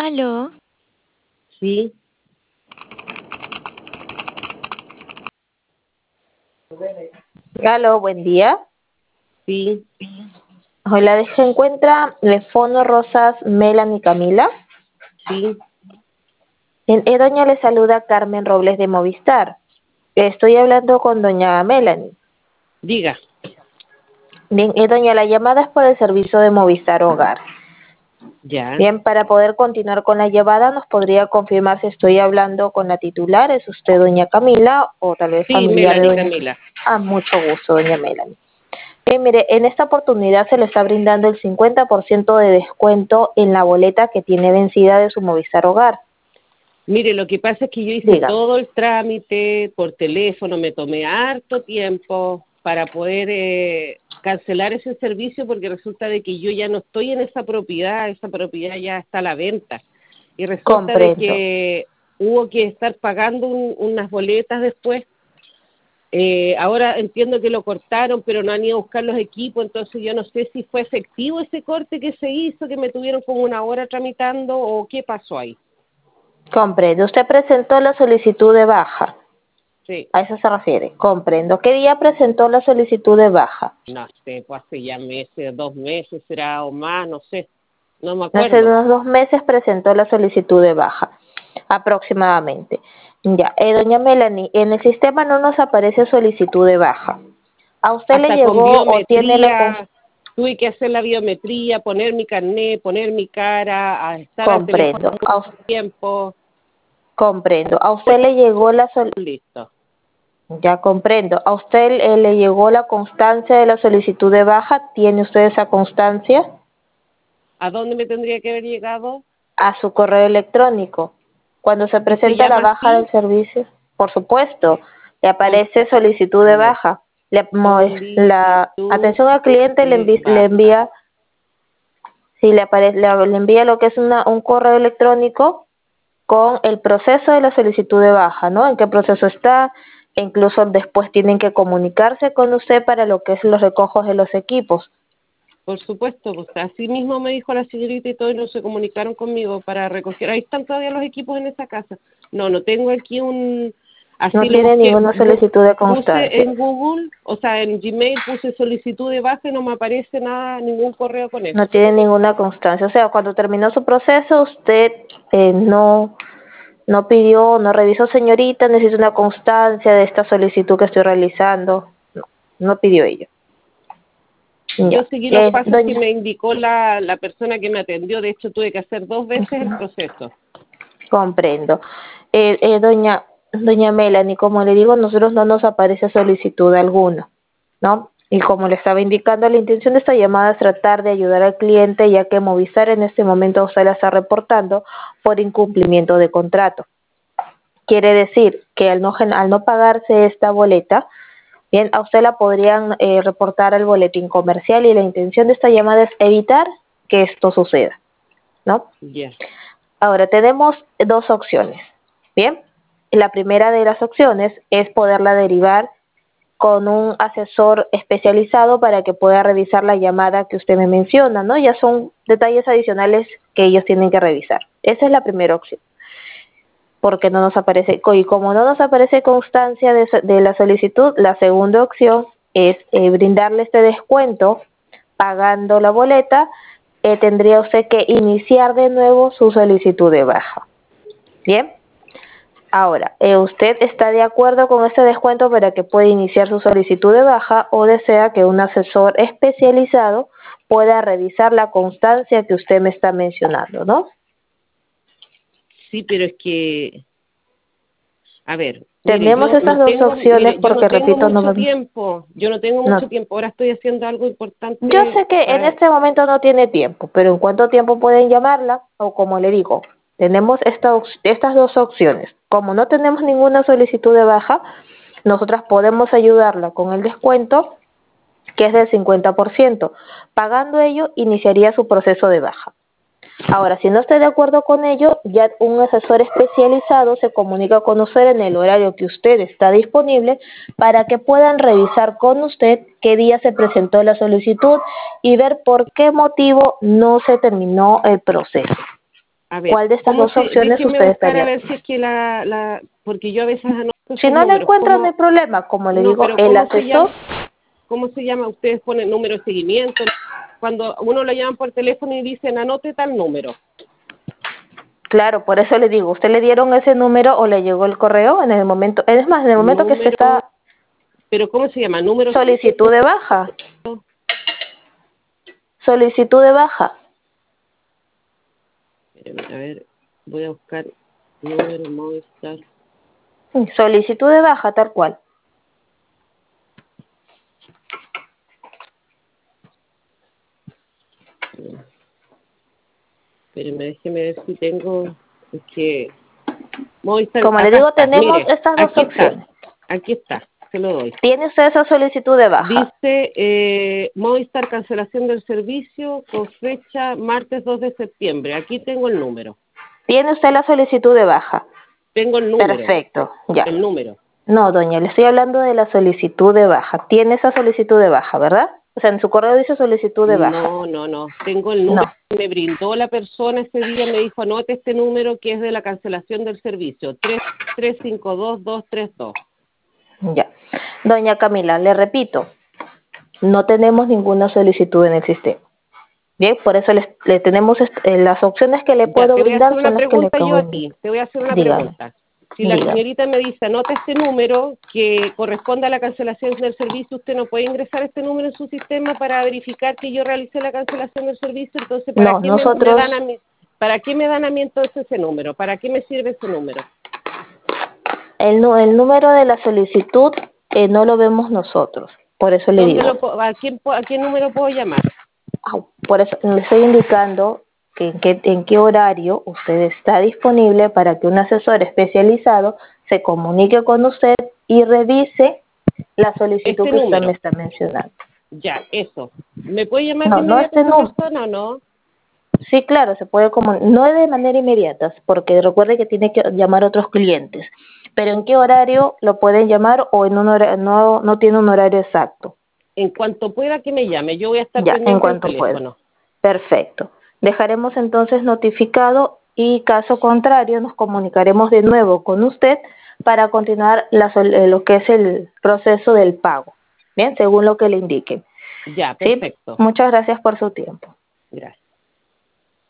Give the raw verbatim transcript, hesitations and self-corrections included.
Aló, Sí, Aló, buen día. sí, Hola, ¿se encuentra Lefono Rosas, Melanie Camila? sí, En, eh, doña le saluda Carmen Robles de Movistar. Estoy hablando con doña Melanie. diga, Bien, eh, doña, la llamada es por el servicio de Movistar Hogar. ya. Bien, para poder continuar con la llamada, ¿nos podría confirmar si estoy hablando con la titular? ¿Es usted doña Camila o tal vez Sí, familiar de Melanie doña? Camila. Ah, mucho gusto, doña Melanie. Eh, mire, en esta oportunidad se le está brindando el cincuenta por ciento de descuento en la boleta que tiene vencida de su Movistar Hogar. Mire, lo que pasa es que yo hice Dígame. todo el trámite por teléfono, me tomé harto tiempo para poder eh, cancelar ese servicio porque resulta de que yo ya no estoy en esa propiedad, esa propiedad ya está a la venta. Y resulta de Comprendo. que hubo que estar pagando un- unas boletas después. Eh, ahora entiendo que lo cortaron, pero no han ido a buscar los equipos, entonces yo no sé si fue efectivo ese corte que se hizo, que me tuvieron como una hora tramitando o qué pasó ahí. Comprendo. Usted presentó la solicitud de baja. Sí, A eso se refiere. Comprendo. ¿Qué día presentó la solicitud de baja? no sé, pues hace ya meses, dos meses será o más, no sé, no me Hace acuerdo. unos dos meses presentó la solicitud de baja, aproximadamente. Ya, eh, doña Melanie, en el sistema no nos aparece solicitud de baja. ¿A usted le Hasta con llegó o tiene la con- biometría, tuve que hacer la biometría, poner mi carnet, poner mi cara, a estar al teléfono comprendo? A, us- mucho tiempo, comprendo. ¿A usted le llegó la sol- listo. Ya comprendo. ¿A usted eh, le llegó la constancia de la solicitud de baja? ¿Tiene usted esa constancia? ¿A dónde me tendría que haber llegado? A su correo electrónico. Cuando se ¿Y se presenta la llama baja así? del servicio, por supuesto, le Con, aparece solicitud a de ver. baja. Le- mo- la Solicitud atención al cliente le, de envi- le baja. envía, si le aparece, le, le envía lo que es una, un correo electrónico con el proceso de la solicitud de baja, ¿no? En qué proceso está, e incluso después tienen que comunicarse con usted para lo que es los recojos de los equipos. Por supuesto, pues así mismo me dijo la señorita y todo, y no se comunicaron conmigo para recoger. Ahí están todavía los equipos en esa casa. No, no tengo aquí un... No Así lo tiene busqué. ninguna Bu- solicitud de puse constancia. en Google, o sea, en Gmail puse solicitud de baja y no me aparece nada, ningún correo con No eso. tiene ninguna constancia. O sea, cuando terminó su proceso, usted eh, no, no pidió, no revisó, señorita, necesito una constancia de esta solicitud que estoy realizando. No, no pidió ello. Yo Ya. seguí los Eh, pasos que doña, me indicó la, la persona que me atendió. De hecho, tuve que hacer dos veces el proceso. comprendo. Eh, eh, doña, doña Melanie, como le digo, nosotros no nos aparece solicitud alguna, ¿no? Y como le estaba indicando, la intención de esta llamada es tratar de ayudar al cliente, ya que Movistar en este momento a usted la está reportando por incumplimiento de contrato. Quiere decir que al no, gen- al no pagarse esta boleta, bien, a usted la podrían eh, reportar al boletín comercial y la intención de esta llamada es evitar que esto suceda, ¿no? Ya. Ahora, tenemos dos opciones, ¿bien? La primera de las opciones es poderla derivar con un asesor especializado para que pueda revisar la llamada que usted me menciona, ¿no? Ya son detalles adicionales que ellos tienen que revisar. Esa es la primera opción, porque no nos aparece, y como no nos aparece constancia de, de la solicitud, la segunda opción es eh, brindarle este descuento pagando la boleta. Eh, tendría usted que iniciar de nuevo su solicitud de baja. Bien, ahora, eh, ¿usted está de acuerdo con este descuento para que pueda iniciar su solicitud de baja o desea que un asesor especializado pueda revisar la constancia que usted me está mencionando, ¿no? Sí, pero es que a ver, mire, Tenemos yo no estas dos tengo, opciones mire, yo no porque, tengo repito, no, mucho tiempo, yo no tengo mucho no. tiempo, ahora estoy haciendo algo Yo importante sé que en para, este momento no tiene tiempo, pero ¿en cuánto tiempo pueden llamarla? O como le digo, tenemos esta, op- estas dos opciones. Como no tenemos ninguna solicitud de baja, nosotras podemos ayudarla con el descuento, que es del cincuenta por ciento. Pagando ello, iniciaría su proceso de baja. Ahora, si no está de acuerdo con ello, ya un asesor especializado se comunica con usted en el horario que usted está disponible para que puedan revisar con usted qué día se presentó la solicitud y ver por qué motivo no se terminó el proceso. A ver, ¿Cuál de estas ¿cómo dos se, opciones déjeme usted buscar a estaría? ver si es que la, la, porque yo a veces anoto Si esos no la números, encuentra, no hay ¿cómo? problema. Como le No, digo, pero el ¿cómo se asesor, llama? ¿Cómo se llama? Ustedes ponen número de seguimiento. Cuando uno lo llaman por teléfono y dicen anote tal número. claro, por eso le digo, ¿usted le dieron ese número o le llegó el correo en el momento? Es más, en el momento que usted Número, está pero ¿cómo se llama? Número. solicitud de baja, solicitud de baja. Espérame, a ver, voy a buscar número Movistar. Solicitud de baja, tal cual. Espérame, déjeme ver si tengo, es que Movistar, Como le acá digo, está, tenemos mire, estas dos aquí está, opciones. aquí está, se lo doy. ¿Tiene usted esa solicitud de baja? Dice eh, Movistar cancelación del servicio con fecha martes dos de septiembre. Aquí tengo el número. ¿Tiene usted la solicitud de baja? Tengo el número, Perfecto, ya. el número. No, doña, le estoy hablando de la solicitud de baja. Tiene esa solicitud de baja, ¿verdad? O sea, en su correo dice solicitud de baja. No, no, no. Tengo el número No, que me brindó la persona ese día. Me dijo, anote este número que es de la cancelación del servicio. tres tres cinco dos dos tres dos. ya. Doña Camila, le repito, no tenemos ninguna solicitud en el sistema. Bien, por eso les- le tenemos est- eh, las opciones que le Ya, puedo te voy a hacer brindar una son las que le pregunta acabo yo de a ti. indicar. Te voy a hacer una Dígame, pregunta. Si la dígame. señorita me dice, anota este número que corresponde a la cancelación del servicio, usted no puede ingresar este número en su sistema para verificar que yo realicé la cancelación del servicio. Entonces, ¿para No, qué me, me nosotros, dan a mí, para qué me dan a mí entonces ese número? ¿Para qué me sirve ese número? el, nu- el número de la solicitud eh, no lo vemos nosotros. Por eso le ¿Dónde digo. lo, po- a, quién, po- ¿A qué número puedo llamar? Au, por eso le estoy indicando que en, qué, en qué horario usted está disponible para que un asesor especializado se comunique con usted y revise la solicitud Este que usted me número. está mencionando. Ya, eso. ¿Me puede llamar de No, no inmediato este esa número. persona o no? Sí, claro, se puede como no de manera inmediata, porque recuerde que tiene que llamar a otros clientes. Pero ¿en qué horario lo pueden llamar o en un hora, no no tiene un horario exacto? En cuanto pueda que me llame, yo voy a estar Ya, en pendiente del cuanto pueda. teléfono. Perfecto. Dejaremos entonces notificado y caso contrario nos comunicaremos de nuevo con usted para continuar la sol- eh, lo que es el proceso del pago. Bien, según lo que le indique. Ya, ¿Sí? perfecto. Muchas gracias por su tiempo. Gracias.